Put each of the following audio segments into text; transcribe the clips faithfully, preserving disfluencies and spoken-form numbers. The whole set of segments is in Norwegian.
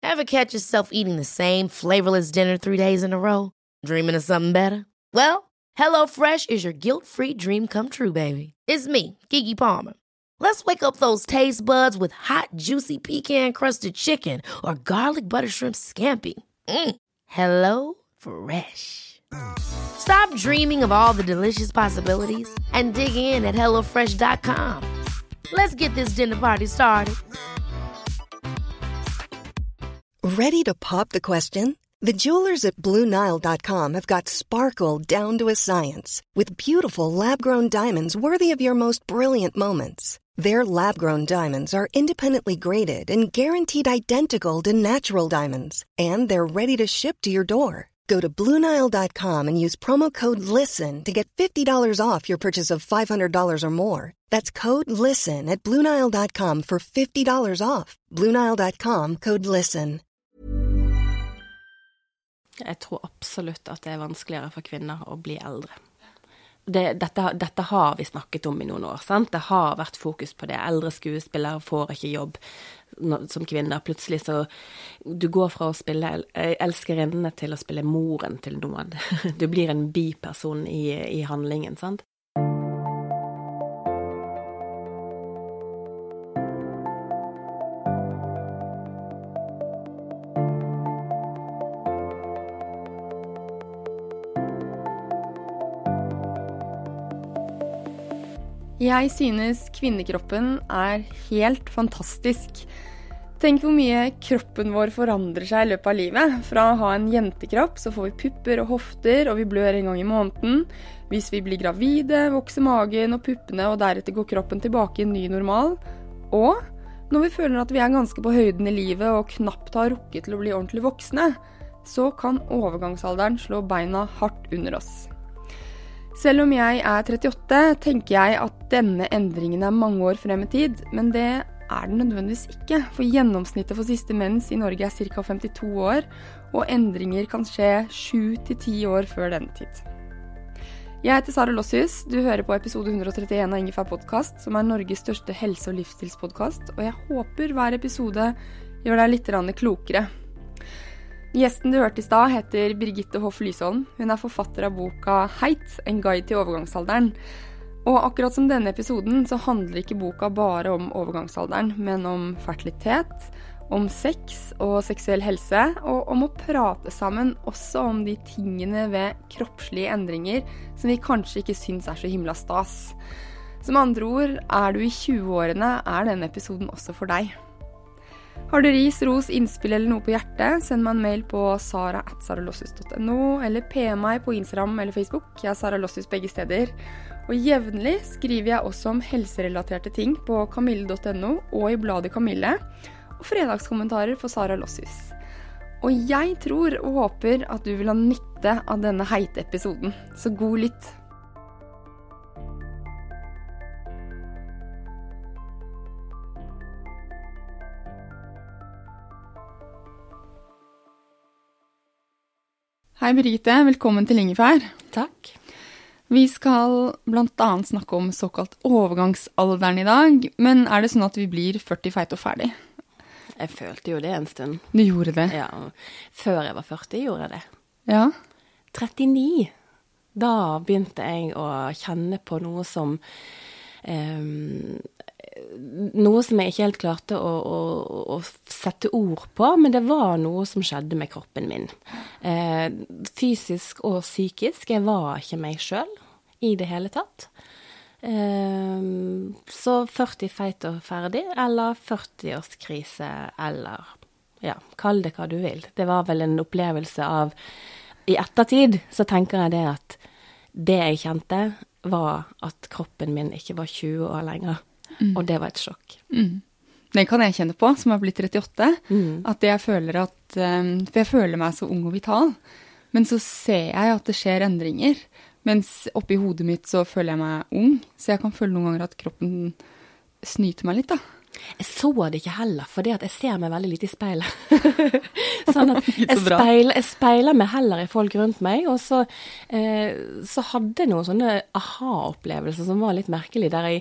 Ever catch yourself eating the same flavorless dinner three days in a row? Dreaming of something better? Well, HelloFresh is your guilt-free dream come true, baby. It's me, Keke Palmer. Let's wake up those taste buds with hot, juicy pecan-crusted chicken or garlic butter shrimp scampi. Mm. Hello Fresh. Stop dreaming of all the delicious possibilities and dig in at hello fresh dot com. Let's get this dinner party started. Ready to pop the question? The jewelers at Blue Nile dot com have got sparkle down to a science with beautiful lab-grown diamonds worthy of your most brilliant moments. Their lab-grown diamonds are independently graded and guaranteed identical to natural diamonds, and they're ready to ship to your door. Go to Blue Nile dot com and use promo code LISTEN to get fifty dollars off your purchase of five hundred dollars or more. That's code LISTEN at Blue Nile dot com for fifty dollars off. Blue Nile dot com, code LISTEN. Jeg tror absolutt at det er vanskeligere for kvinner å bli eldre. Det, dette, dette har vi snakket om i noen år, sant? Det har vært fokus på det. Eldre skuespillere får ikke jobb som kvinner. Plutselig så du går fra å spille elskerinnene til å spille moren til noen. Du blir en biperson i, i handlingen, sant? Jeg synes kvinnekroppen er helt fantastisk. Tenk hvor mye kroppen vår forandrer seg i løpet av livet. Fra å ha en jentekropp så får vi pupper og hofter, og vi blør en gang i måneden. Hvis vi blir gravide, vokser magen og puppene, og deretter går kroppen tilbake i en ny normal. Og når vi føler at vi er ganske på høyden i livet og knapt har rukket til å bli ordentlig voksne, så kan overgangsalderen slå beina hardt under oss. Selv om jeg er trettiåtte, tenker jeg at denne endringen er mange år frem i tid, men det er den nødvendigvis ikke, for gjennomsnittet for siste mens i Norge er ca. femtito år, og endringer kan skje sju til ti år før denne tid. Jeg heter Sara Lossius, du hører på episode one thirty-one av Ingefær Podcast, som er Norges største helse- og livsstilspodcast, og jeg håper hver episode gjør deg litt klokere. Gjesten du hørte i stad heter Birgitte Hoff Lysholm. Hun er forfatter av boka Heit, en guide til overgangsalderen. Og akkurat som denne episoden så handler ikke boka bare om overgangsalderen, men om fertilitet, om sex og seksuell helse, og om å prate sammen også om de tingene ved kroppslige endringer som vi kanskje ikke syns er så himla stas. Som andre ord, er du i tjueårene, er denne episoden også for deg. Har du ris, ros, innspill eller noe på hjertet, send meg en mail på sara at saralossius dot no, eller P M meg på Instagram eller Facebook. Jeg er Sara Lossius begge steder. Og jevnlig skriver jeg også om helserelaterte ting på kamille dot no og i bladet Kamille, og fredagskommentarer for Sara Lossius. Og jeg tror og håper at du vil ha nytte av denne heite episoden. Så god lytt! Hei Birgitte, velkommen til Ingefær. Takk. Vi skal blant annet snakke om såkalt overgangsalderen i dag, men er det sånn at vi blir førti feit og ferdig? Jeg følte jo det en stund. Du gjorde det? Ja, før jeg var førti gjorde jeg det. Ja? trettini. Da begynte jeg å kjenne på noe som um, noe som jeg ikke helt klarte å, å, å sette ord på, men det var noe som skjedde med kroppen min. Eh, fysisk og psykisk. Jeg var ikke meg selv i det hele tatt. Eh, så førti feit og ferdig, eller førti-årskrise, eller ja, kall det hva du vil. Det var vel en opplevelse av, i ettertid så tenker jeg det at det jeg kjente var at kroppen min ikke var tjue år lenger. Mm. Og det var et sjokk. Mm. Det kan jeg kjenne på, som har blitt trettiåtte, mm. at jeg føler at, um, for jeg føler meg så ung og vital, men så ser jeg at det skjer endringer, mens oppi hodet mitt så føler jeg meg ung, så jeg kan føle noen ganger at kroppen snyter meg litt da. Jeg så det ikke heller, fordi at jeg ser meg veldig litt i speilet. Sånn at jeg speiler, jeg speiler meg heller i folk rundt meg, og så, eh, så hadde jeg noen sånne aha-opplevelser som var litt merkelig, der jeg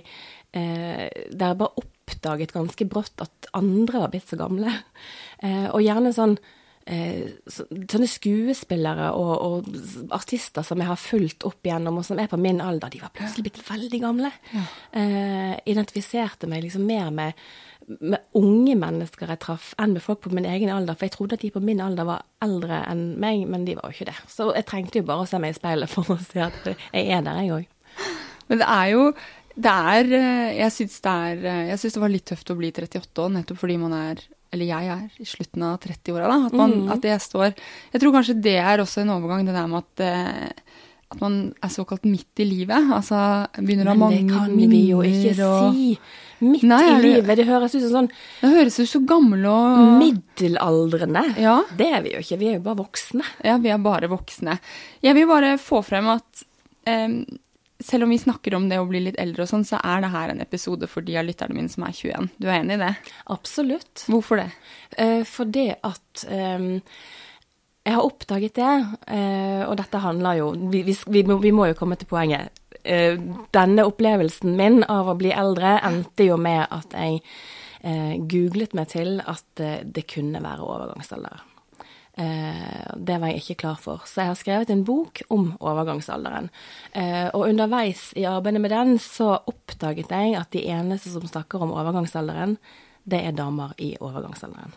eh, der jeg bare oppdaget ganske brått at andre var blitt så gamle. Eh, og gjerne sånn, eh, så, sånne skuespillere og, og artister som jeg har fulgt opp igjennom, og som er på min alder, de var plutselig blitt veldig gamle. Ja. Eh, identifiserte meg liksom mer med, med unge mennesker jeg traff, enn med folk på min egen alder, for jeg trodde at de på min alder var eldre enn meg, men de var jo ikke det. Så jeg trengte jo bare å se meg i speilet for å si at jeg er der, jeg også. Men det er jo, det er, jeg synes det er, jeg synes det var litt tøft å bli trettiåtte år, nettopp fordi man er, eller jeg er, i slutten av trettiåra da, at, man, mm. at det står, jeg tror kanskje det er også en overgang, det der med at, at man er såkalt midt i livet, altså begynner å ha mange minner. Men det kan vi jo ikke og... si. Midt Nei, i livet, det høres ut som sånn... Det høres ut så gamle og... Middelaldrende. Ja. Det er vi jo ikke, vi er jo bare voksne. Ja, vi er bare voksne. Jeg vil bare få frem at um, selv om vi snakker om det å bli litt eldre og sånn, så er det her en episode for de av lytterne mine som er tjueen. Du er enig i det? Absolutt. Hvorfor det? Uh, for det at... Um, jeg har oppdaget det, uh, og dette handler jo... Vi, vi, vi, må, vi må jo komme til poenget. Denne opplevelsen min av å bli eldre endte jo med at jeg eh, googlet meg til at eh, det kunne være overgangsalder. Eh, det var jeg ikke klar for. Så jeg har skrevet en bok om overgangsalderen. Eh, og underveis i arbeidet med den så oppdaget jeg at de eneste som snakker om overgangsalderen, det er damer i overgangsalderen.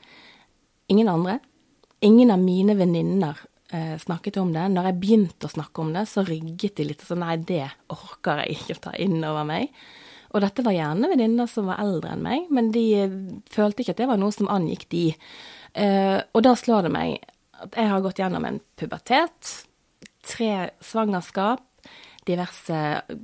Ingen andre. Ingen av mine venninner snakket om det. Når jeg begynte å snakke om det, så rygget de litt sånn, nei, det orker jeg ikke å ta inn over meg. Og dette var gjerne venninner som var eldre enn meg, men de følte ikke at det var noe som angikk de. Eh, og da slår det meg at jeg har gått gjennom en pubertet, tre svangerskap, diverse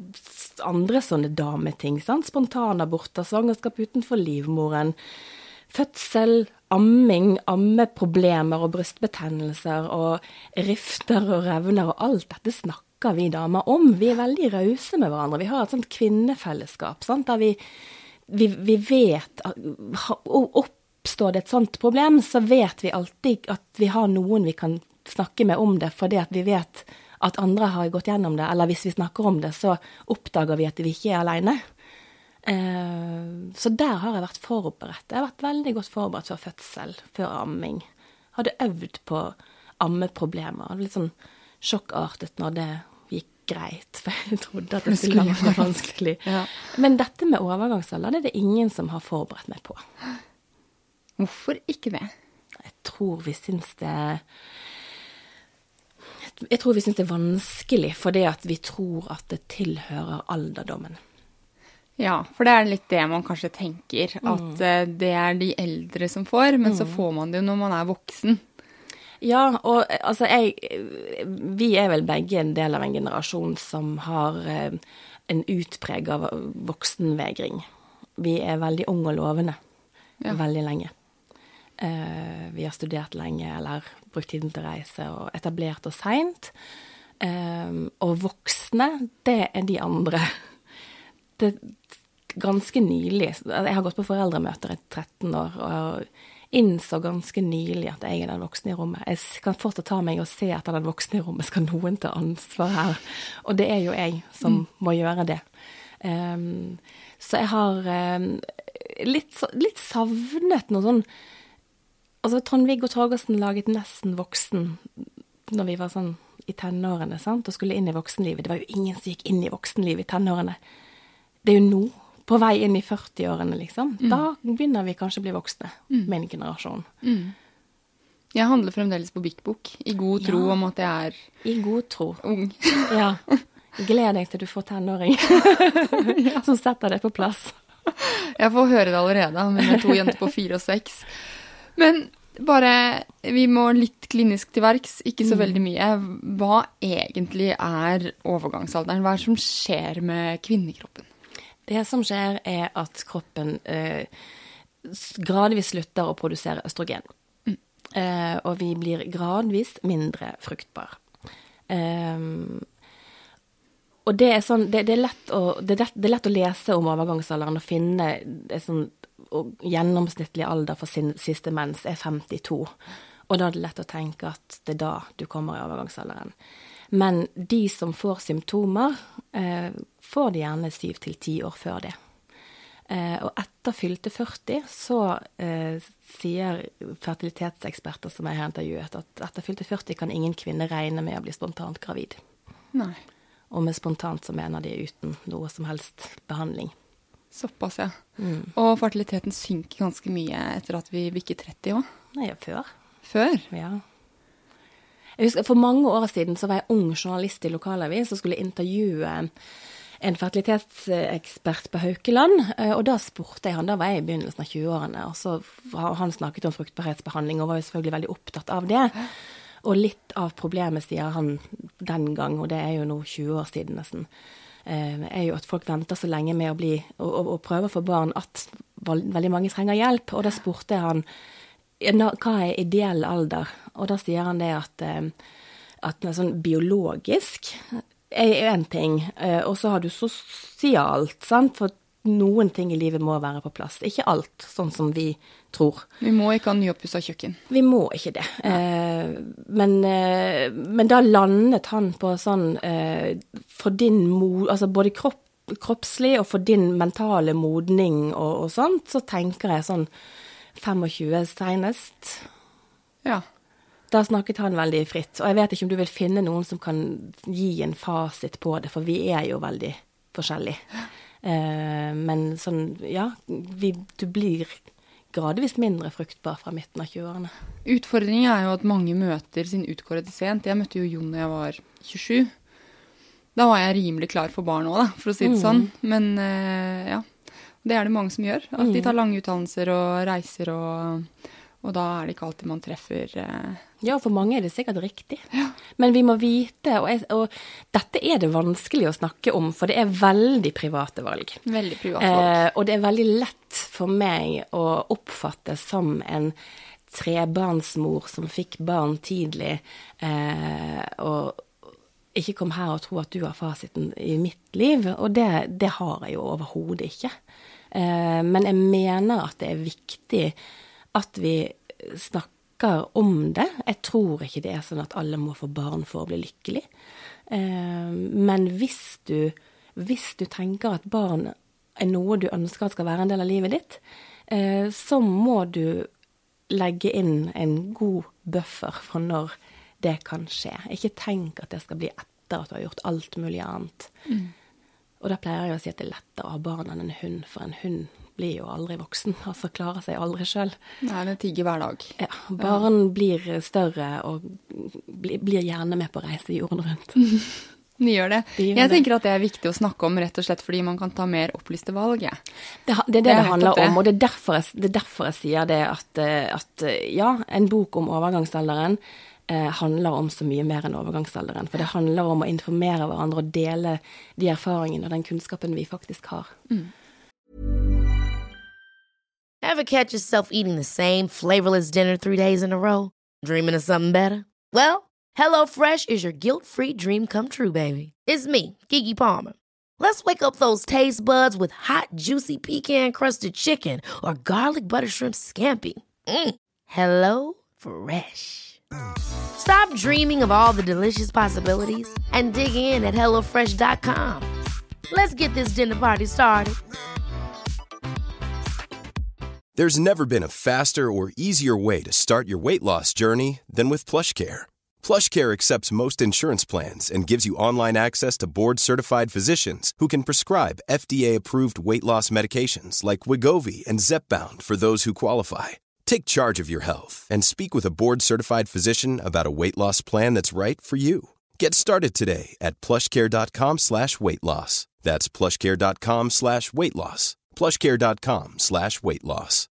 andre sånne dameting, sant? Spontanaborter, svangerskap utenfor livmoren, fødsel, amming, ammeproblemer og brystbetennelser og rifter og revner og alt dette snakker vi damer om. Vi er veldig rause med hverandre. Vi har et sånt kvinnefellesskap, sant? Der vi, vi, vi vet at oppstår det et sånt problem, så vet vi alltid at vi har noen vi kan snakke med om det, fordi at vi vet at andre har gått gjennom det, eller hvis vi snakker om det, så oppdager vi at vi ikke er alene. Så der har jeg vært forberedt. Jeg har vært veldig godt forberedt før fødsel, før amming. Hadde øvd på ammeproblemer. Det var litt sånn sjokkartet når det gikk greit, for jeg trodde at det skulle være vanskelig. Ja. Men dette med overgangsalder, det er det ingen som har forberedt meg på. Hvorfor ikke det? Jeg tror vi synes det... Jeg tror vi synes det er vanskelig, fordi at vi tror at det tilhører alderdommen. Ja, for det er litt det man kanskje tenker, at mm. det er de eldre som får, men mm. så får man det jo når man er voksen. Ja, og altså jeg, vi er vel begge en del av en generasjon som har eh, en utpreg av voksenvegring. Vi er veldig unge og lovende, ja. Veldig lenge. Eh, vi har studert lenge, eller brukt tiden til å reise, og etablert oss sent. Eh, og voksne, det er de andre. Det ganske nylig, jeg har gått på foreldremøter i tretten år, og innså ganske nylig at jeg er den voksne i rommet. Jeg kan fortsatt ta meg og se etter den voksne i rommet, skal noen ta ansvar her. Og det er jo jeg som mm. må gjøre det. Um, så jeg har um, litt, litt savnet noe sånn, altså Trond-Viggo Torgersen laget Nesten voksen når vi var sånn i tenårene, sant? Og skulle inn i voksenlivet. Det var jo ingen som gikk inn i voksenlivet i tenårene. Det er jo nå, på vei inn i førti-årene, liksom. Mm. Da begynner vi kanskje å bli voksne, mm. med en generasjon. Mm. Jeg handler fremdeles på Bik Bok, i god tro ja. Om at jeg er... I god tro. Ung. Ja. Gled deg til du får tenåring, ja. Som setter det på plass. Jeg får høre det allerede, med mine to jenter på fire og seks. Men bare, vi må litt klinisk til verks, ikke så mm. veldig mye. Hva egentlig er overgangsalderen? Hva er det som skjer med kvinnekroppen? Det som skjer er at kroppen eh, gradvis slutter å produsere østrogen. Mm. Eh, og vi blir gradvis mindre fruktbar. Eh, og det er, sånn, det, det, er lett å, det, er, det er lett å lese om overgangsalderen og finne det sånn, og gjennomsnittlig alder for sin siste mens er femtito. Og da er det lett å tenke at det er da du kommer i overgangsalderen. Men de som får symptomer, eh, får de gjerne syv til ti år før det. Eh, og etter fylte førti så eh, sier fertilitetseksperter som jeg har intervjuet, at etter fylte førti kan ingen kvinne regne med å bli spontant gravid. Nei. Og med spontant så mener de uten noe som helst behandling. Såpass, ja. Mm. Og fertiliteten synker ganske mye etter at vi bikker tretti også. Nei, før. Før? Ja. Jeg husker, for mange år siden så var jeg ung journalist i lokalavis og skulle intervjue en fertilitetsekspert på Haukeland, og da spurte jeg han, da var jeg i begynnelsen av tjueårene, og så han snakket om fruktbarhetsbehandling og var jo selvfølgelig veldig opptatt av det. Og litt av problemet, sier han den gang, og det er jo nå tjue år siden nesten, er jo at folk venter så lenge med å bli, og, og, og prøver for barn at veldig mange trenger hjelp. Og da spurte han, hva er ideell alder? Og da sier han det at, at sånn biologisk er en ting, og så har du sosialt, sant? For noen ting i livet må være på plass. Ikke alt, sånn som vi tror. Vi må ikke ha nyoppusset kjøkken. Vi må ikke det. Eh, men, eh, men da landet han på sånn, eh, for din mod, altså både kropp, kroppslig og for din mentale modning og, og sånt, så tenker jeg sånn tjuefem senest. Ja. Da snakket han veldig fritt, og jeg vet ikke om du vil finne noen som kan gi en fasit på det, for vi er jo veldig forskjellige. Eh, men sånn, ja, vi, du blir gradvis mindre fruktbar fra midten av tjueårene. Utfordringen er jo at mange møter sin utkårede sent. Jeg møtte jo Jon da jeg var tjuesju. Da var jeg rimelig klar for barn også, da, for å si det mm. sånn. Men eh, ja, det er det mange som gjør. At de tar lange utdannelser og reiser, og, og da er det ikke alltid man treffer... Eh. Ja, for mange er det sikkert riktig. Ja. Men vi må vite, og, jeg, og dette er det vanskelig å snakke om, for det er veldig private valg. Veldig private valg. Eh, og det er veldig lett for meg å oppfatte som en trebarnsmor som fikk barn tidlig, eh, og ikke kom her og tro at du har fasiten i mitt liv, og det, det har jeg jo overhodet ikke. Eh, men jeg mener at det er viktig at vi snakker om det. Jeg tror ikke det er sånn at alle må få barn for å bli lykkelig. Eh, men hvis du, hvis du tenker at barn er noe du ønsker at skal være en del av livet ditt, eh, så må du legge inn en god buffer for når det kan skje. Ikke tenk at det skal bli etter at du har gjort alt mulig annet. Mm. Og da pleier jeg å si at det er lettere å ha barn enn en hund, for en hund blir jo aldri voksen, altså klarer seg aldri selv. Nei, det tigger hver dag. Ja, barn ja. blir større og blir gjerne med på å reise jorden rundt. De gjør det. De gjør jeg tenker det. At det er viktig å snakke om, rett og slett fordi man kan ta mer opplyste valg. Ja. Det, det er det det, det handler om, og det er, derfor jeg, det er derfor jeg sier det at, at ja, en bok om overgangsalderen eh, handler om så mye mer enn overgangsalderen, for det handler om å informere hverandre og dele de erfaringene og den kunnskapen vi faktisk har. Mm. Ever catch yourself eating the same flavorless dinner three days in a row? Dreaming of something better? Well, HelloFresh is your guilt-free dream come true, baby. It's me, Keke Palmer. Let's wake up those taste buds with hot, juicy pecan-crusted chicken or garlic butter shrimp scampi. Mm. Hello Fresh. Stop dreaming of all the delicious possibilities and dig in at hello fresh dot com. Let's get this dinner party started. There's never been a faster or easier way to start your weight loss journey than with PlushCare. PlushCare accepts most insurance plans and gives you online access to board-certified physicians who can prescribe F D A-approved weight loss medications like Wegovy and Zepbound for those who qualify. Take charge of your health and speak with a board-certified physician about a weight loss plan that's right for you. Get started today at plushcare.com slash weight loss. That's plushcare.com slash weight loss. plushcare.com slash weight loss.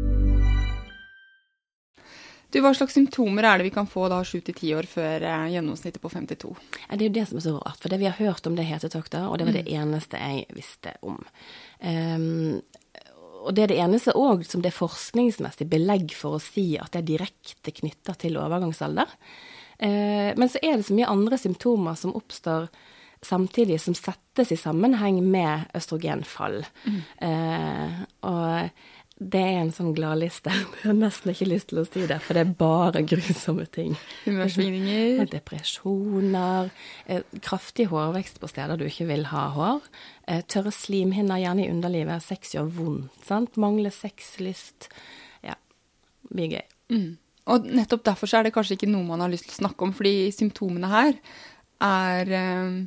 Du, hva slags symptomer er det vi kan få da sju til ti år før eh, gjennomsnittet på femtito? Ja, det er jo det som er så rart, for det vi har hørt om det hetetokter, og det var det eneste jeg visste om. Um, og det er det eneste også som det er forskningsmessig belegg for å si at det er direkte knyttet til overgangsalder. Uh, men så er det så mye andre symptomer som oppstår samtidig som settes i sammenheng med østrogenfall. Mm. Uh, og Det er en sånn gladliste. Jeg har nesten ikke lyst til å si det, for det er bare grusomme ting. Humørsvingninger. Depresjoner, eh, kraftig hårvekst på steder du ikke vil ha hår, eh, tørre slimhinner, gjerne i underlivet, sex gjør vondt, sant? Mangler sexlyst. Ja, mye gøy. Mm. Og nettopp derfor så er det kanskje ikke noe man har lyst til å snakke om, fordi symptomene her er... Eh,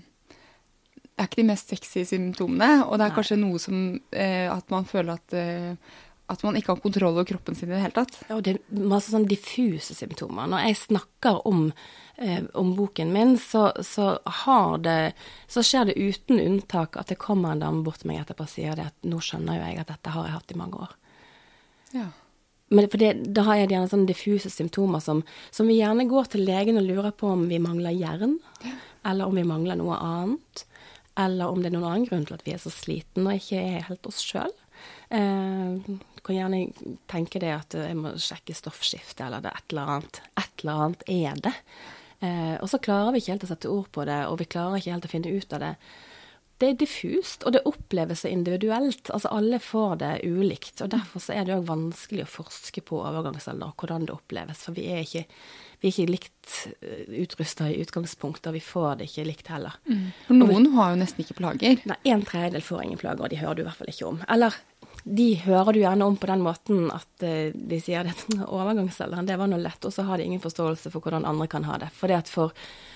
er ikke de mest sexy symptomene, og det er kanskje noe som eh, at man føler at, eh, at man ikke har kontroll over kroppen sin i det hele tatt. Ja, og det er masse sånn diffuse symptomer. Når jeg snakker om, eh, om boken min, så, så, har det, så skjer det uten unntak at det kommer en dame bort til meg etterpå og sier det at nå skjønner jo jeg at dette har jeg hatt i mange år. Ja. Men for det, da har jeg gjerne sånne diffuse symptomer som, som vi gjerne går til legen og lurer på om vi mangler jern, eller om vi mangler noe annet. Eller om det er noen annen grunn til at vi er så sliten og ikke er helt oss selv. Eh, du kan gjerne tenke det at jeg må sjekke stoffskifte, eller det er et eller annet. Et eller annet er det. Eh, og så klarer vi ikke helt å sette ord på det, og vi klarer ikke helt å finne ut av det. Det er diffust, og det oppleves så individuelt. Altså alle får det ulikt, og derfor så er det også vanskelig å forske på overgangsalder, hvordan det oppleves, for vi er ikke... Vi er ikke likt utrustet i utgangspunktet, og vi får det ikke likt heller. Mm. For noen vi, har jo nesten ikke plager. Nei, en tredjedel får ingen plager, og de hører du i hvert fall ikke om. Eller, de hører du gjerne om på den måten at uh, de sier at overgangsalderen, det var noe lett, og så har de ingen forståelse for hvordan andre kan ha det. For det at for,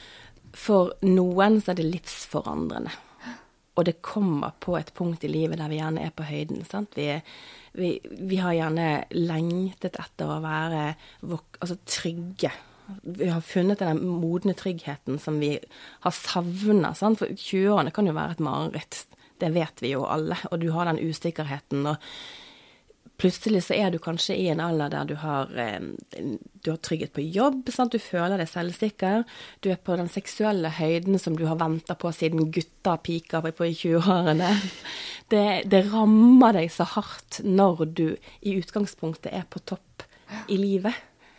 for noen så er det livsforandrende. Og det kommer på et punkt i livet der vi gjerne er på høyden, sant? Vi, vi, vi har gjerne lengtet etter å være altså, trygge. Vi har funnet den modne tryggheten som vi har savnet, sant? For tjueårene kan jo være et mareritt. Det vet vi jo alle. Og du har den usikkerheten, og plutselig så er du kanskje i en alder der du har, du har trygghet på jobb, sant? Du føler deg selvsikker. Du er på den seksuelle høyden som du har ventet på siden gutta piker på i tjueårene. Det, det rammer deg så hardt når du i utgangspunktet er på topp i livet.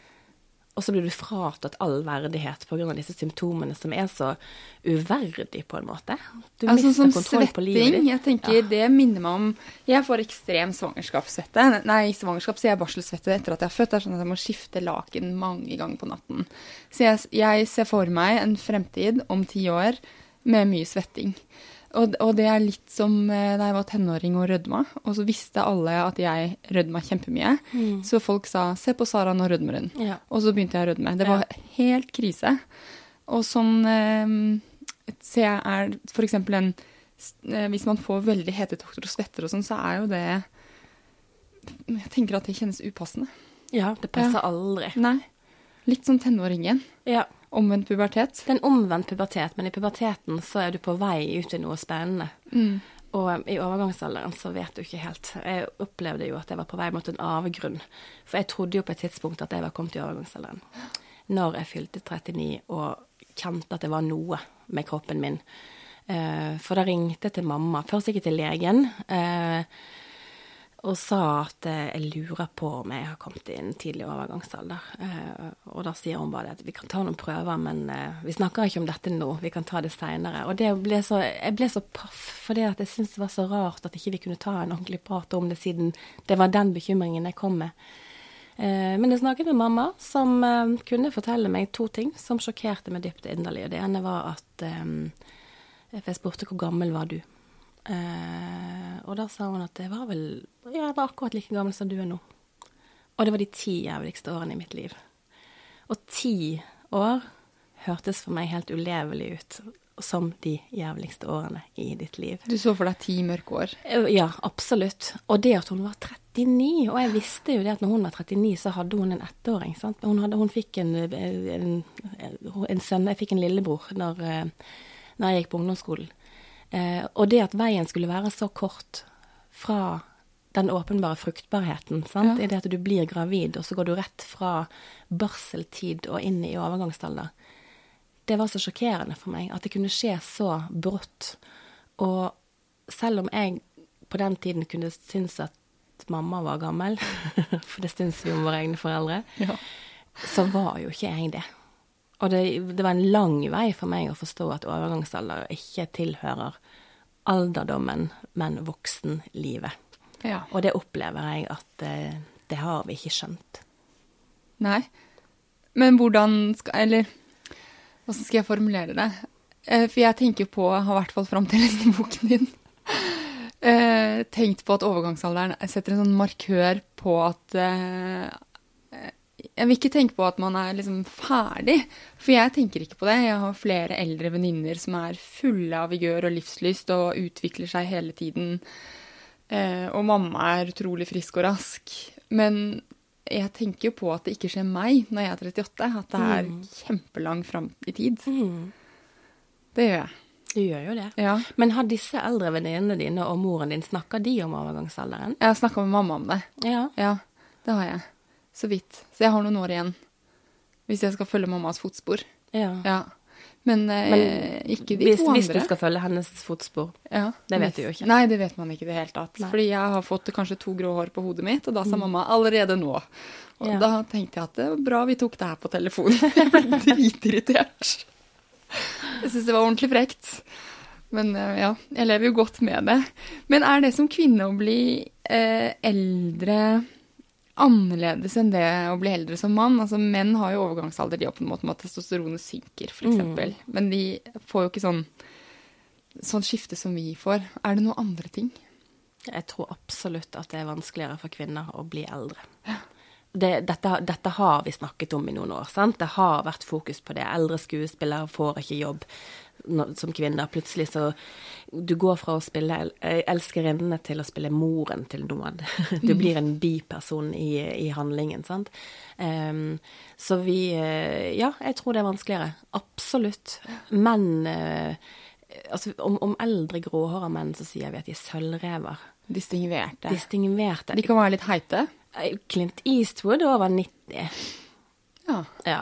Og så blir du fratatt all verdighet på grunn av disse symptomene som er så uverdig på en måte. Du altså, mister kontroll på livet ditt. Jeg tenker, ja. Det minner meg om, jeg får ekstrem svangerskapssvette, nei, svangerskap, så jeg barselsvette etter at jeg har født, det er sånn at jeg må skifte laken mange ganger på natten. Så jeg, jeg ser for meg en fremtid om ti år med mye svetting. Og, og det er litt som da jeg var tenåring og rødma, og så visste alle at jeg rødma kjempemye. Mm. Så folk sa, se på Sara, nå rødmer hun. Ja. Og så begynte jeg å rødme. Det var ja. helt krise. Og sånn, eh, se er for eksempel en, eh, hvis man får veldig hetetokter og svetter og sånn, så er jo det, jeg tenker at det kjennes upassende. Ja, det passer ja. aldri. Nei, litt sånn tenåringen. Ja. Omvendt pubertet. Det er en omvendt pubertet, men i puberteten så er du på vei ut i noe spennende. Mm. Og i overgangsalderen så vet du ikke helt. Jeg opplevde jo at jeg var på vei mot en avgrunn. For jeg trodde jo på et tidspunkt at jeg var kommet i overgangsalderen. Når jeg fylte trettini og kjente at det var noe med kroppen min. For da ringte jeg til mamma, først ikke til legen, og sa at jeg lurer på om jeg har kommet i en tidlig overgangsalder. Eh, og da sier hun bare at vi kan ta noen prøver, men eh, vi snakker ikke om dette nå, vi kan ta det senere. Og det ble så, jeg ble så paff, for det at jeg syntes det var så rart at ikke vi kunne ta en ordentlig prat om det, siden det var den bekymringen jeg kom med. Eh, men jeg snakket med mamma, som eh, kunne fortelle meg to ting som sjokkerte meg dypt inderlig. Det ene var at eh, jeg spurte hvor gammel var du? Uh, og da sa hun at det var vel ja, jeg var akkurat like gammel som du er nå. Og det var de ti jævligste årene i mitt liv. Og ti år hørtes for meg helt ulevelig ut som de jævligste årene i ditt liv. Du så for deg ti mørke år? Uh, ja, absolutt. Og det at hun var trettini, og jeg visste jo det at når hun var trettini så hadde hun en ettåring, sant? Hun, hadde, hun fikk en, en, en sønn, jeg fikk en lillebror når, når jeg gikk på ungdomsskolen. Eh, og det at veien skulle være så kort fra den åpenbare fruktbarheten, sant? Ja. I det at du blir gravid, og så går du rett fra barseltid og inn i overgangsalder. Det var så sjokkerende for meg, at det kunne skje så brått. Og selv om jeg på den tiden kunne synes at mamma var gammel, for det synes vi om våre egne foreldre, ja. Så var jo ikke jeg det. Og det, det var en lang vei for meg å forstå at overgangsalder ikke tilhører alderdommen, men voksenlivet. Ja. Og det opplever jeg at uh, det har vi ikke skjønt. Nei. Men hvordan skal, eller, hvordan skal jeg formulere det? Uh, for jeg tenker på, har i hvert fall frem til leste boken din, uh, tenkt på at overgangsalderen setter en sånn markør på at uh, jeg vil ikke tenke på at man er liksom ferdig, for jeg tenker ikke på det. Jeg har flere eldre venninner som er fulle av vigør og livslyst og utvikler seg hele tiden. Eh, og mamma er utrolig frisk og rask. Men jeg tenker jo på at det ikke skjer meg når jeg er trettiåtte, at det er mm. kjempelang frem i tid. Mm. Det gjør jeg. Du gjør jo det. Ja. Men har disse eldre venninnene dine og moren din, snakket de om overgangsalderen? Jeg har snakket med mamma om det. Ja. Ja, det har jeg. Så vidt. Så jeg har noen år igjen, hvis jeg skal følge mammas fotspor. Ja. Ja. Men, eh, Men ikke de hvis, to andre. Hvis du skal følge hennes fotspor, ja. det vet du jo ikke. Nei, det vet man ikke det helt tatt. Nei. Fordi jeg har fått kanskje to grå hår på hodet mitt, og da sa mm. mamma allerede nå. Og ja. Da tenkte jeg at det var bra vi tok det her på telefonen. Jeg ble dritirritert. Jeg synes det var ordentlig frekt. Men ja, jeg lever jo godt med det. Men er det som kvinne å bli eh, eldre annerledes enn det å bli eldre som mann? Altså, menn har jo overgangsalder, de har på en måte med at testosteronet synker, for eksempel. Mm. Men de får jo ikke sånn, sånn skifte som vi får. Er det noen andre ting? Jeg tror absolutt at det er vanskeligere for kvinner å bli eldre. Ja. Det, dette, dette har vi snakket om i noen år, sant? Det har vært fokus på det. Eldre skuespillere får ikke jobb som kvinner. Plutselig så du går fra å spille elskerinnene til å spille moren til noen. Du blir en biperson i, i handlingen, sant? Um, så vi, ja, jeg tror det er vanskeligere. Absolutt. Men uh, altså, om, om eldre gråhåra menn så sier vi at de er sølvrever. Distingverte. Distingverte. De kan være litt heite. Clint Eastwood over nitti. Ja. ja.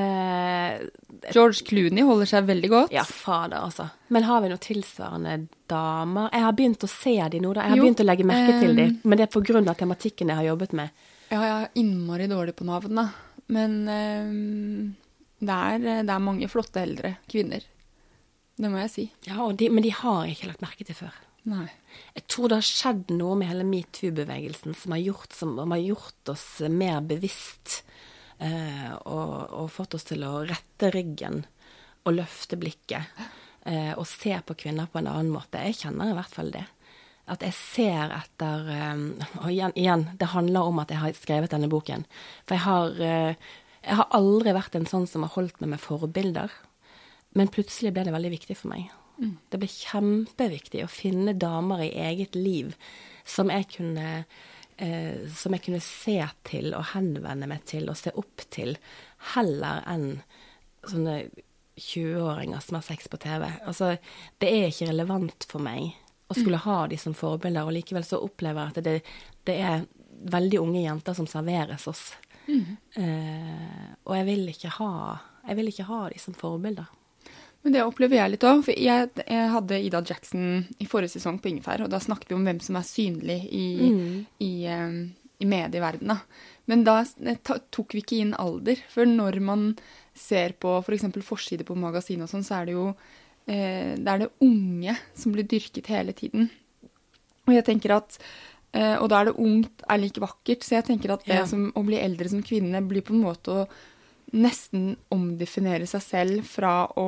Eh, George Clooney holder seg veldig godt. Ja, fader, altså. Men har vi noen tilsvarende damer? Jeg har begynt å se de nå, da. Jeg har jo, begynt å legge merke um, til de, men det er på grunn av tematikken jeg har jobbet med. Ja, jeg er innmari dårlig på navn, da. Men um, det, er, det er mange flotte eldre kvinner. Det må jeg si. Ja, de, men de har jeg ikke lagt merke til før. Nei. Jeg tror det har skjedd noe med hele MeToo-bevegelsen som har gjort, som har gjort oss mer bevisst eh, og, og fått oss til å rette ryggen og løfte blikket eh, og se på kvinner på en annen måte. Jeg kjenner i hvert fall det. At jeg ser etter eh, og igjen, igjen, det handler om at jeg har skrevet denne boken. For jeg har, eh, jeg har aldri vært en sånn som har holdt meg med forbilder, men plutselig ble det veldig viktig for meg. Det ble kjempeviktig å finne damer i eget liv som jeg kunne, eh, som jeg kunne se til og henvende meg til og se opp til, heller enn sånne tjue-åringer som har sex på T V. Altså, det er ikke relevant for meg å skulle ha de som forbilder, og likevel så opplever jeg at det, det er veldig unge jenter som serveres oss. Mm. Eh, og jeg vil ikke ha, jeg vil ikke ha de som forbilder. Men det opplever jeg litt også, for jeg, jeg hadde Ida Jackson i forrige sesong på Ingefær, og da snakket vi om hvem som er synlig i, mm. i, um, i medieverdenen. Men da tok vi ikke inn alder, for når man ser på for eksempel forside på magasin og sånn, så er det jo eh, det er det unge som blir dyrket hele tiden. Og jeg tenker at, eh, og da er det ungt er like vakkert, så jeg tenker at det ja. som, å bli eldre som kvinne blir på en måte å nesten omdefinere seg selv fra å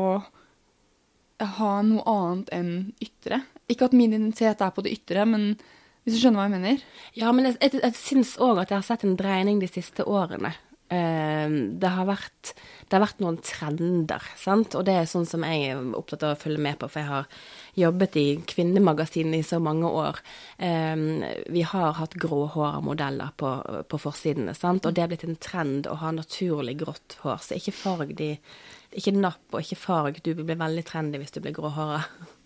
ha noe annet enn ytre. Ikke at min identitet er på det ytre, men hvis du skjønner hva jeg mener. Ja, men jeg, jeg, jeg synes også at jeg har sett en dreining de siste årene. Uh, det, har vært, det har vært noen trender, sant? Og det er sånn som jeg er opptatt av å følge med på, for jeg har jobbet i kvinnemagasinet i så mange år. Uh, vi har hatt gråhåra modeller på, på forsidene, sant? Og det er blitt en trend å ha naturlig grått hår, så ikke farg de... Ikke napp og ikke farg, du blir veldig trendy hvis du blir gråhåra.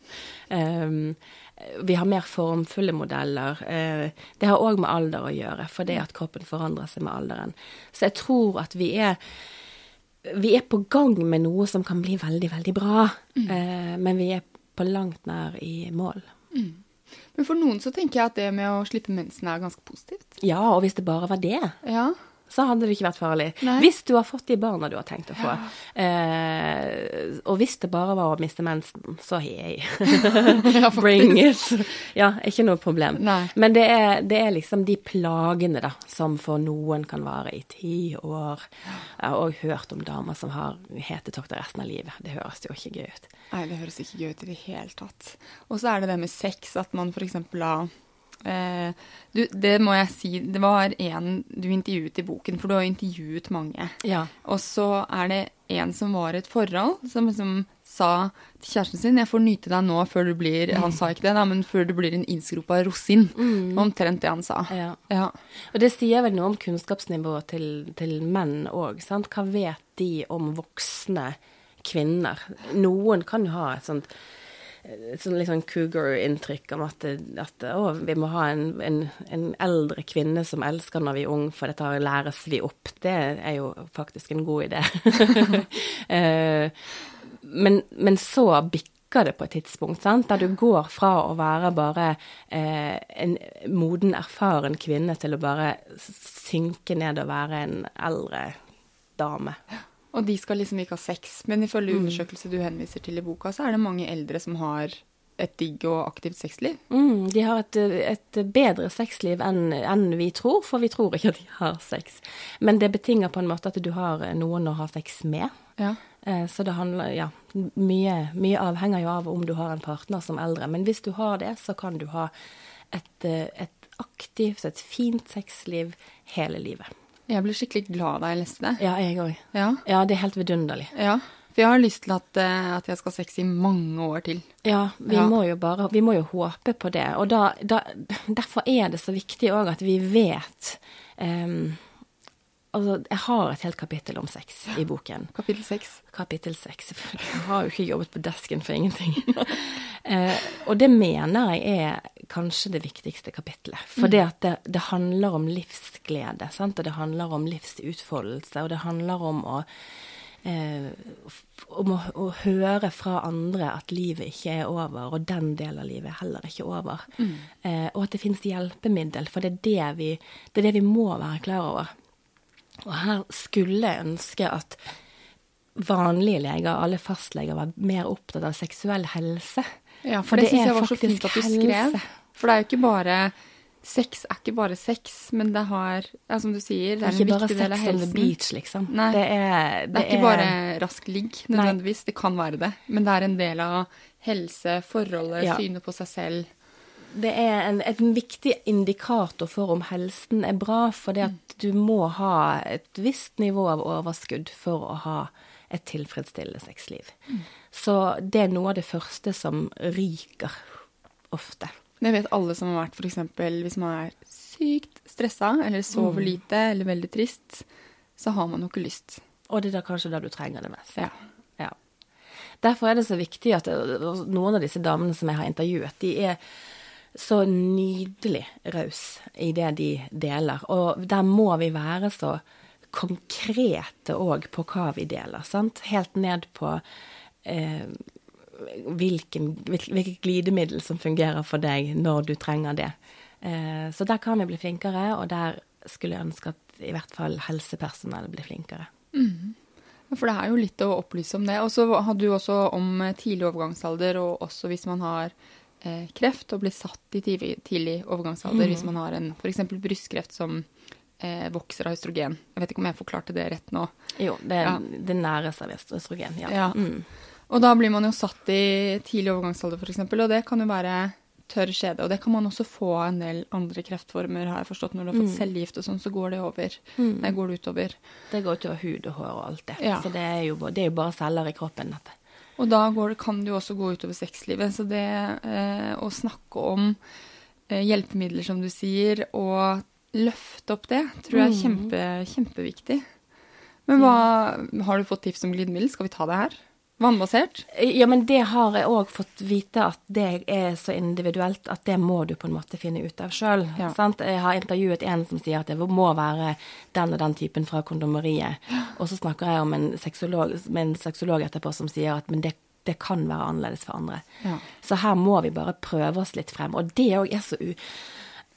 Um, vi har mer formfulle modeller. Uh, det har også med alder å gjøre, for det at kroppen forandrer seg med alderen. Så jeg tror at vi er, vi er på gang med noe som kan bli veldig, veldig bra, mm. uh, men vi er på langt nær i mål. Mm. Men for noen så tenker jeg at det med å slippe mensen er ganske positivt. Ja, og hvis det bare var det. Ja. så hadde det ikke vært farlig. Nei. Hvis du har fått de barna du har tenkt å få, ja. eh, og hvis det bare var å miste mensen, så hei, ja, bring it. Ja, ikke noe problem. Nei. Men det er, det er liksom de plagene da, som for noen kan vare i ti år. Jeg har også hørt om damer som har hetetokter resten av livet. Det høres jo ikke gøy ut. Nei, det høres ikke gøy ut i det hele tatt. Og så er det det med sex, at man for eksempel da Eh, du, det må jeg si, det var en du intervjuet i boken, for du har intervjuet mange. Ja. Og så er det en som var i et forhold, som liksom sa til kjæresten sin, jeg får nyte deg nå før du blir, mm. han sa ikke det da, men før du blir en innskrupa rosin. Mm. Omtrent det han sa. Ja. Ja. Og det sier vel noe om kunnskapsnivået til, til menn også, sant? Hva vet de om voksne kvinner? Noen kan jo ha et sånt sånn litt sånn cougar-inntrykk om at, at å, vi må ha en, en, en eldre kvinne som elsker når vi er ung, for dette læres vi opp. Det er jo faktisk en god idé. men, men så bikker det på et tidspunkt, sant? Der du går fra å være bare eh, en moden, erfaren kvinne til å bare synke ned og være en eldre dame. Og de skal liksom ikke ha sex, men ifølge mm. undersøkelse du henviser til i boka, så er det mange eldre som har et digg og aktivt sexliv. Mm, de har et, et bedre sexliv enn, enn vi tror, for vi tror ikke at de har sex. Men det betinger på en måte at du har noen å ha sex med. Ja. Eh, så det handler, ja, mye, mye avhenger jo av om du har en partner som eldre. Men hvis du har det, så kan du ha et, et aktivt, et fint sexliv hele livet. Jeg ble skikkelig glad da jeg leste det. Ja, jeg også. Ja. Ja, det er helt vidunderlig. Ja, for jeg har lyst til at, at jeg skal ha sex i mange år til. Ja, vi, ja. Må, jo bare, vi må jo håpe på det. Og da, da, derfor er det så viktig også at vi vet... Um, altså, jeg har et helt kapittel om sex i boken. Kapittel seks. Kapittel seks. Jeg har jo ikke jobbet på desken for ingenting. uh, og det mener jeg er kanskje det viktigste kapitlet. For det at det, det handler om livsglede, sant? Og det handler om livsutfoldelse, og det handler om å, eh, om å, å høre fra andre at livet ikke er over, og den delen av livet er heller ikke over. Mm. Eh, og at det finnes hjelpemiddel, for det er det, vi, det er det vi må være klar over. Og her skulle jeg ønske at vanlige leger, alle fastleger, var mer opptatt av seksuell helse. Ja, for, for det, det synes jeg var så fint at du skrev. For det er jo ikke bare, sex er ikke bare sex, men det har, ja, som du sier, det er, det er en viktig del av helsen. Det er ikke bare sex on the beach, liksom. Nei, det er, det det er ikke er... bare rask ligg, nødvendigvis. Nei. Det kan være det. Men det er en del av helse, forholdet, ja. Synet på seg selv. Det er en, en viktig indikator for om helsen er bra, for det at du må ha et visst nivå av overskudd for å ha et tilfredsstillende sexliv. Mm. Så det er noe av det første som ryker ofte. Det vet alle som har vært, for eksempel, hvis man er sykt stresset, eller sover mm. lite, eller veldig trist, så har man jo ikke lyst. Og det er da kanskje da du trenger det mest. Ja. Ja. Derfor er det så viktig at noen av disse damene som jeg har intervjuet, de er så nydelig raus i det de deler. Og der må vi være så konkrete også på hva vi deler, sant? Helt ned på eh, hvilken, hvilket glidemiddel som fungerer for deg når du trenger det. Eh, så der kan vi bli flinkere, og der skulle jeg ønske at i hvert fall helsepersonell blir flinkere. Mm. For det er jo litt å opplyse om det. Og så hadde du også om tidlig overgangsalder, og også hvis man har eh, kreft, og blir satt i tidlig, tidlig overgangsalder, mm. hvis man har en, for eksempel brystkreft som eh, vokser av østrogen. Jeg vet ikke om jeg forklarte det rett nå. Jo, det, ja. det næres av østrogen, ja. ja. Mm. Og da blir man jo satt i tidlig overgangsalder, for eksempel, og det kan jo være tørr skjede, og det kan man også få en del andre kreftformer, har jeg forstått. Når du har fått mm. cellegift og sånn, så går det over. Mm. Det går det utover. Det går utover hud og hår og alt det. Ja. Så det er, jo, det er jo bare celler i kroppen, dette. Og da går det, kan det jo også gå utover sexlivet. Så det eh, å snakke om eh, hjelpemidler, som du sier, og løfte opp det, tror jeg er kjempe, kjempeviktig. Men hva, har du fått tips om glidemiddel? Skal vi ta det her? Vannbasert? Ja, men det har jeg også fått vite at det er så individuelt at det må du på en måte finne ut av selv. Ja. Sant? Jeg har intervjuet en som sier at det må være den og den typen fra kondomeriet. Og så snakker jeg om en sexolog, med en sexolog etterpå som sier at men det, det kan være annerledes for andre. Ja. Så her må vi bare prøve oss litt frem. Og det også er så u...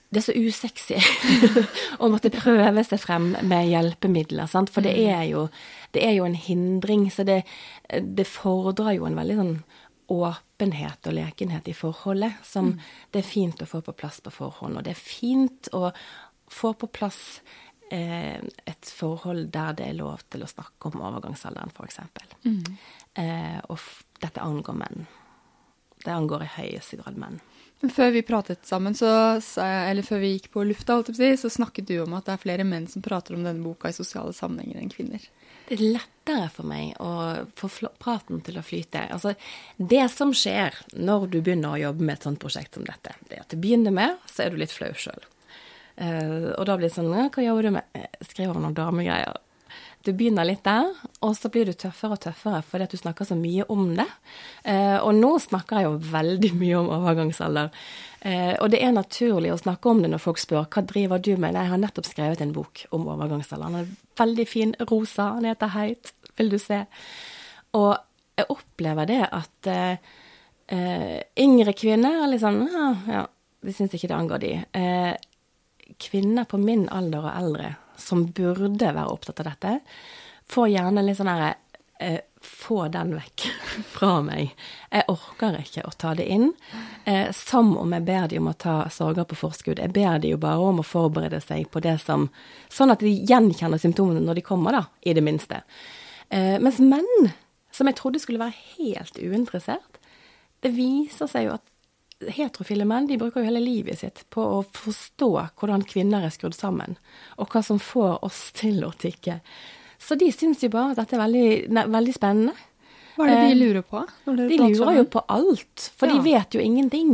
det er så usexy å måtte prøve seg frem med hjelpemidler, sant? For det er jo, det er jo en hindring, så det, det fordrer jo en veldig sånn åpenhet og lekenhet i forholdet, som mm. det er fint å få på plass på forhånd, og det er fint å få på plass eh, et forhold der det er lov til å snakke om overgangsalderen, for eksempel. Mm. Eh, og f- dette angår menn. Det angår i høyeste grad menn. Men før vi pratet sammen, så, eller før vi gikk på lufta, holdt jeg på å si, så snakket du om at det er flere menn som prater om denne boka i sosiale sammenhenger enn kvinner. Det er lettere for meg å få praten til å flyte. Altså, det som skjer når du begynner å jobbe med et sånt prosjekt som dette, det er at til å begynne med, så er du litt flau selv. Uh, og da blir det sånn, ja, hva gjør du med? Jeg skriver noen damegreier. Du begynner litt der, og så blir du tøffere og tøffere fordi at du snakker så mye om det. Eh, og nå snakker jeg jo veldig mye om overgangsalder. Eh, og det er naturlig å snakke om det når folk spør, hva driver du med? Jeg har nettopp skrevet en bok om overgangsalder. Den er veldig fin, rosa, den heter Heit, vil du se. Og jeg opplever det at eh, yngre kvinner er litt sånn, ja, ja, de synes ikke det angår de. Eh, kvinner på min alder og eldre, som burde være opptatt av dette, får gjerne litt sånn her, eh, få den vekk fra meg. Jeg orker ikke å ta det inn, eh, som om jeg ber de om å ta sorger på forskudd. Jeg ber de jo bare om å forberede seg på det som, sånn at de gjenkjenner symptomene når de kommer da, i det minste. Eh, mens menn, som jeg trodde skulle være helt uinteressert, det viser seg jo at heterofile menn, de bruker jo hele livet sitt på å forstå hvordan kvinner er skrudd sammen, og hva som får oss til å tikke. Så de synes jo bare at dette er veldig, ne, veldig spennende. Hva er det de lurer på? De lurer jo på alt, for ja. De vet jo ingenting.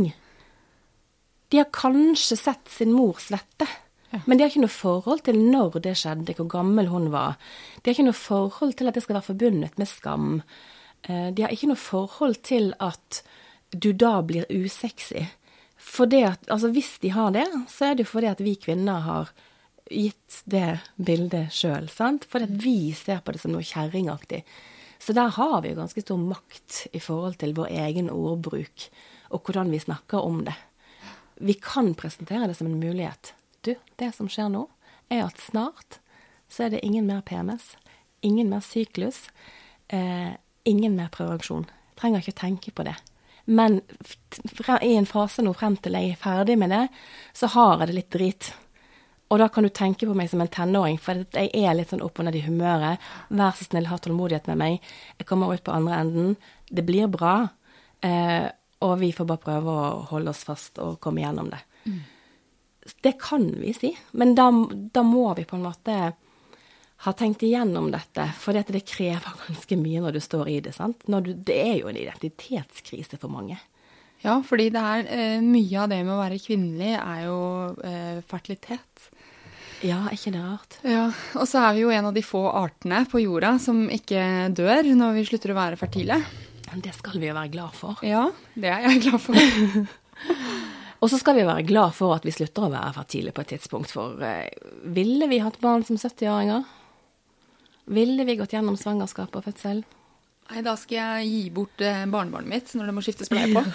De har kanskje sett sin mor svette, ja. Men de har ikke noe forhold til når det skjedde, hvor gammel hun var. De har ikke noe forhold til at det skal være forbundet med skam. De har ikke noe forhold til at du da blir usexy. For det at, altså hvis de har det, så er det jo fordi at vi kvinner har gitt det bildet selv, sant? Fordi at vi ser på det som noe kjerringaktig. Så der har vi jo ganske stor makt i forhold til vår egen ordbruk, og hvordan vi snakker om det. Vi kan presentere det som en mulighet. Du, det som skjer nå, er at snart så er det ingen mer P M S, ingen mer syklus, eh, ingen mer prevensjon. Trenger ikke tenke på det. Men i en fase nå frem til jeg er ferdig med det, så har jeg det litt drit. Og da kan du tenke på meg som en tenåring, for jeg er litt sånn opp og ned i humøret. Vær så snill, ha tålmodighet med meg. Jeg kommer ut på andre enden. Det blir bra. Eh, og vi får bare prøve å holde oss fast og komme gjennom det. Mm. Det kan vi si, men da, da må vi på en måte har tenkt igjennom dette, for det krever ganske mye når du står i det, sant? Når du, det er jo en identitetskrise for mange. Ja, fordi det er eh, mye av det med å være kvinnelig er jo eh, fertilitet. Ja, er ikke det rart? Ja, og så er vi jo en av de få artene på jorda som ikke dør når vi slutter å være fertile. Det skal vi jo være glad for. Ja, det er jeg glad for. Og så skal vi være glad for at vi slutter å være fertile på et tidspunkt, for eh, ville vi hatt barn som sytti-åringer? Ville vi gått gjennom svangerskap og fødsel? Nei, da skal jeg gi bort eh, barnebarnet mitt når det må skiftes bleie på.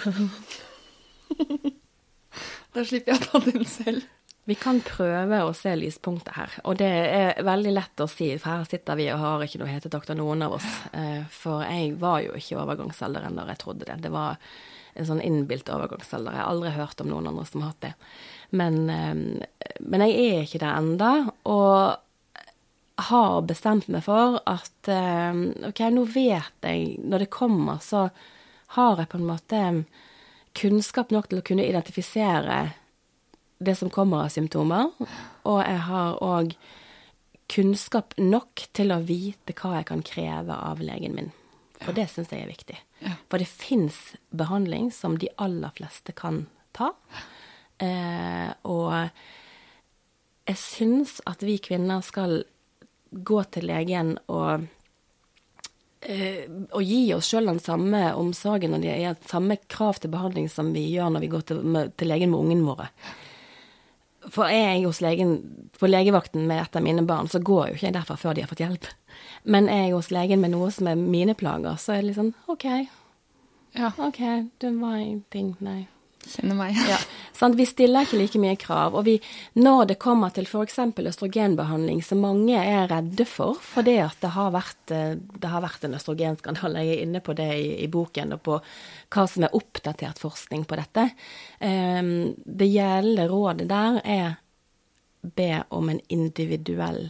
Da slipper jeg å ta den selv. Vi kan prøve å se lyspunktet her, og det er veldig lett å si, for her sitter vi og har ikke noe hetetakt av noen av oss. Eh, for jeg var jo ikke overgangsalderen da jeg trodde det. Det var en sånn innbilt overgangsalder. Jeg har aldri hørt om noen andre som har hatt det. Men, eh, men jeg er ikke der enda, og har bestemt meg for at eh, ok, nå vet jeg, når det kommer, så har jeg på en måte kunnskap nok til å kunne identifisere det som kommer av symptomer, og jeg har også kunnskap nok til å vite hva jeg kan kreve av legen min. For det synes jeg er viktig. Ja. For det finnes behandling som de aller fleste kan ta, eh, og jeg synes at vi kvinner skal gå til legen og, eh, og gi oss selv den samme omsorgen, og det er samme krav til behandling som vi gjør når vi går til, med, til legen med ungen våre. For er jeg hos legen, på legevakten med et av mine barn, så går jo ikke jeg derfra før de har fått hjelp. Men er jeg hos legen med noe som er mine plager, så er det liksom, ok, ja. ok, det var en ting, nei. Kjenner meg. Ja, sant? Vi stiller ikke like mye krav, og vi, når det kommer til for eksempel østrogenbehandling, så mange er redde for, for det at det har vært, det har vært en østrogenskandale. Jeg er inne på det i, i boken, og på hva som er oppdatert forskning på dette. Um, det gjeldende rådet der er be om en individuell,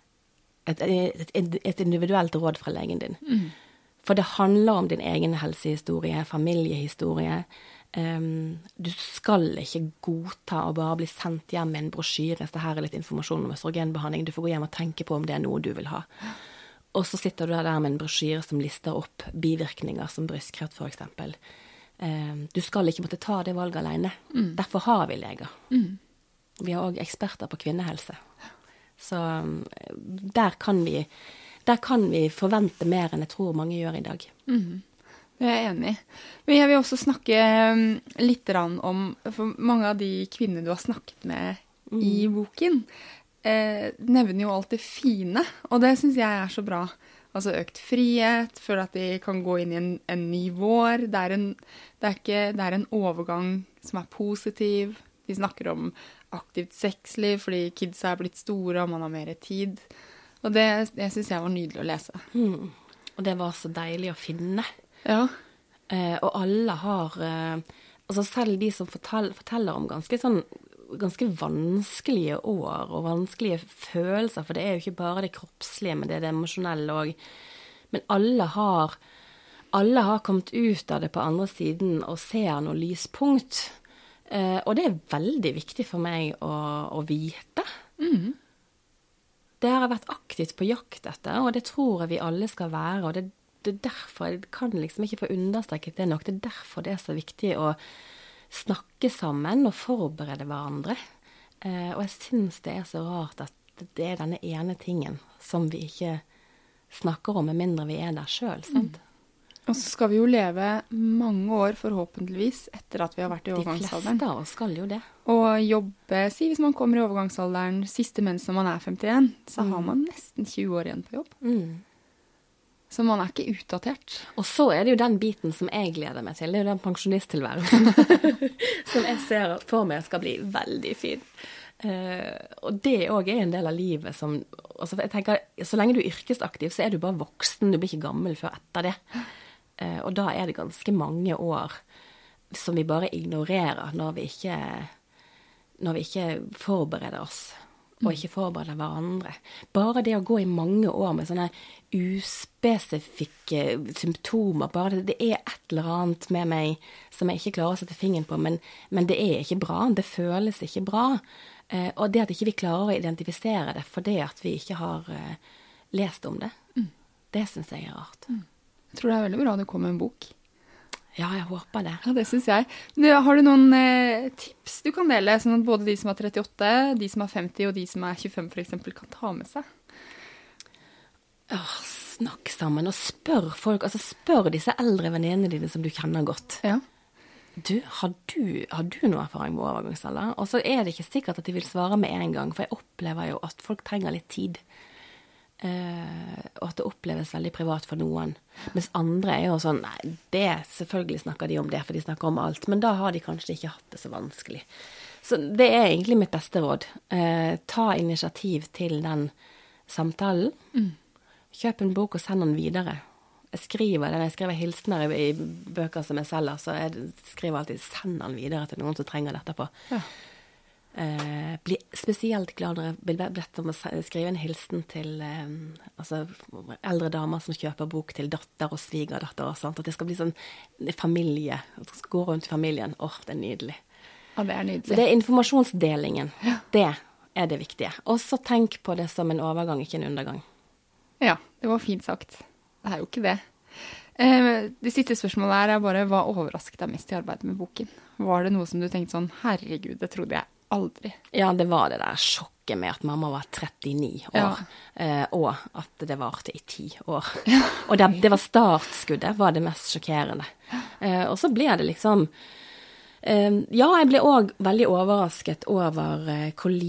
et, et, et individuelt råd fra legen din. Mm. For det handler om din egen helsehistorie, familiehistorie. Um, du skal ikke godta å bare bli sendt hjem med en brosjyre, så her er litt informasjon om østrogenbehandling, du får gå hjem og tenke på om det er noe du vil ha. Og så sitter du der med en brosjyre som lister opp bivirkninger som brystkreft for eksempel. Um, du skal ikke måtte ta det valget alene. Mm. Derfor har vi leger. Mm. Vi har også eksperter på kvinnehelse. Så um, der kan vi, der kan vi forvente mer enn jeg tror mange gjør i dag. Mm. Det er jeg enig i. Men jeg vil også snakke litt om, for mange av de kvinner du har snakket med mm. i boken, eh, nevner jo alt det fine, og det synes jeg er så bra. Altså økt frihet, for at de kan gå inn i en, en ny vår. Det er en, det er ikke, det er en overgang som er positiv. De snakker om aktivt sexliv, fordi kids er blitt store, og man har mer tid. Og det, det synes jeg var nydelig å lese. Mm. Og det var så deilig å finne. Ja. Eh, og alle har, eh, altså selv de som fortell, forteller om ganske sånn, ganske vanskelige år og vanskelige følelser, for det er jo ikke bare det kroppslige, men det er det emosjonelle også. Men alle har, alle har kommet ut av det på andre siden og ser noe lyspunkt. Eh, og det er veldig viktig for meg å, å vite. Mm. Det har jeg vært aktivt på jakt etter, og det tror jeg vi alle skal være, og det Det er derfor, jeg kan liksom ikke få understreket det nok, det er derfor det er så viktig å snakke sammen og forberede hverandre. Eh, og jeg synes det er så rart at det er denne ene tingen som vi ikke snakker om, med mindre vi er der selv, sant? Mm. Og så skal vi jo leve mange år forhåpentligvis etter at vi har vært i overgangsalderen. De fleste av oss skal jo det. Og jobbe, si hvis man kommer i overgangsalderen siste mens når man er femtien, så mm. har man nesten tjue år igjen på jobb. Mm. Så man er ikke utdatert. Og så er det jo den biten som jeg gleder meg til, det er jo den pensjonisttilværelsen som jeg ser for meg skal bli veldig fin. Uh, og det også er en del av livet som, altså jeg tenker, så lenge du er yrkesaktiv, så er du bare voksen, du blir ikke gammel før etter det. Uh, og da er det ganske mange år som vi bare ignorerer når vi ikke, når vi ikke forbereder oss. Og ikke forberede hverandre. Bare det å gå i mange år med sånne uspesifikke symptomer, bare det, det er et eller annet med meg som jeg ikke klarer å sette fingeren på, men, men det er ikke bra, det føles ikke bra. Eh, og det at ikke vi klarer å identifisere det for det at vi ikke har eh, lest om det, mm. det synes jeg er rart. Mm. Jeg tror det er veldig bra at det kommer en bok. Ja, jeg håper det. Ja, det synes jeg. Har du noen eh, tips du kan dele, sånn at både de som er trettiåtte, de som er femti og de som er tjuefem for eksempel kan ta med seg? Åh, snakk sammen og spør folk, altså spør disse eldre venninene dine som du kjenner godt. Ja. Du, har du, har du noe erfaring med overgangsalder? Og så er det ikke sikkert at de vil svare med en gang, for jeg opplever jo at folk trenger litt tid. Uh, og at det oppleves veldig privat for noen. Mens andre er jo sånn, nei, det selvfølgelig snakker de om det, for de snakker om alt, men da har de kanskje ikke hatt det så vanskelig. Så det er egentlig mitt beste råd. Uh, ta initiativ til den samtalen. Mm. Kjøp en bok og send den videre. Jeg skriver den, jeg skriver hilsener i, i bøker som jeg selger, så jeg skriver alltid send den videre til noen som trenger dette på. Ja. Uh, blir spesielt glad når jeg blir bedt om å skrive en hilsen til uh, altså, eldre damer som kjøper bok til datter og svigerdatter og sånt, at det skal bli sånn familie, at det skal gå rundt familien. Åh, oh, det er nydelig. Ja, det er nydelig. Så det er informasjonsdelingen, ja. Det er det viktige. Og så tenk på det som en overgang, ikke en undergang. Ja, det var fint sagt. Det er jo ikke det. Uh, det siste spørsmålet her er bare, hva overrasket deg mest i arbeidet med boken? Var det noe som du tenkte sånn, herregud, det trodde jeg aldri. Ja, det var det der sjokket med at mamma var trettini år, ja. eh, og at det varte i ti år. Ja. Og det, det var startskuddet, var det mest sjokkerende. Eh, og så ble det liksom, eh, ja, jeg ble også veldig overrasket over eh, hvor lite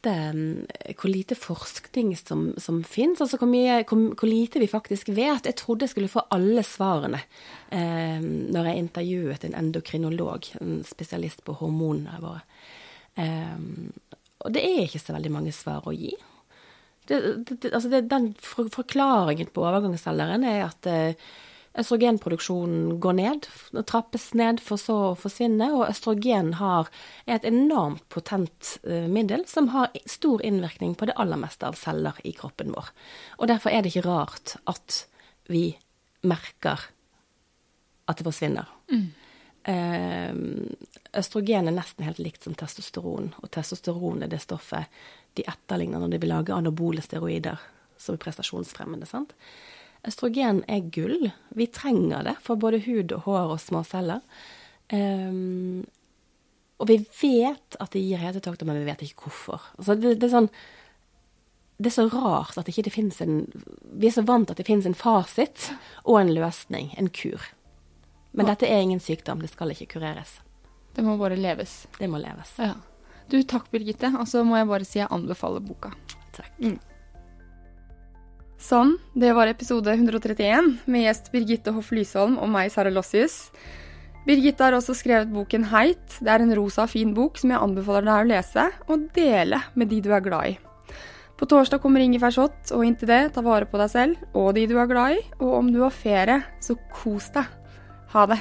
lite, hvor lite forskning som, som finnes, altså hvor, mye, hvor, hvor lite vi faktisk vet. Jeg trodde jeg skulle få alle svarene eh, når jeg intervjuet en endokrinolog, en spesialist på hormonene våre. Eh, og det er ikke så veldig mange svar å gi. Det, det, altså det, den for, forklaringen på overgangsalderen er at eh, østrogenproduksjonen går ned, trappes ned for så å forsvinne, og østrogen har, er et enormt potent uh, middel som har stor innvirkning på det aller meste av celler i kroppen vår. Og derfor er det ikke rart at vi merker at det forsvinner. Mm. Uh, østrogen er nesten helt likt som testosteron, og testosteron er det stoffet de etterligner når de vil lage anabole steroider, som er prestasjonsfremmende, sant? Østrogen er gull. Vi trenger det for både hud og hår og små celler. Um, og vi vet at det gir hetetokter, men vi vet ikke hvorfor. Altså det, det, er sånn, det er så rart at det ikke finnes en... Vi er så vant at det finnes en fasit og en løsning, en kur. Men dette er ingen sykdom, det skal ikke kureres. Det må bare leves. Det må leves. Ja. Du, takk Birgitte. Og så må jeg bare si jeg anbefaler boka. Takk. Mm. Sånn, det var episode hundre trettien med gjest Birgitte Hoff Lysholm og meg, Sara Lossius. Birgitte har også skrevet boken Heit. Det er en rosa fin bok som jeg anbefaler deg å lese og dele med de du er glad i. På torsdag kommer Ingefærshot, og inntil det, ta vare på deg selv og de du er glad i, og om du har ferie, så kos deg. Ha det.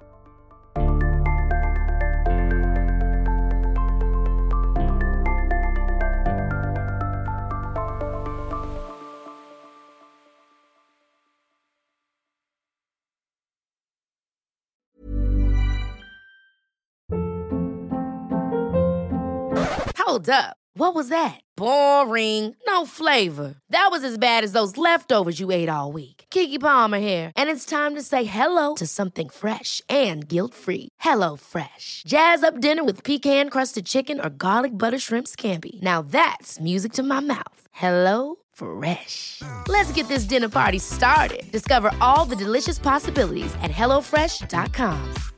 Hold up. What was that? Boring. No flavor. That was as bad as those leftovers you ate all week. Keke Palmer here, and it's time to say hello to something fresh and guilt-free. Hello Fresh. Jazz up dinner with pecan-crusted chicken or garlic butter shrimp scampi. Now that's music to my mouth. Hello Fresh. Let's get this dinner party started. Discover all the delicious possibilities at hello fresh dot com.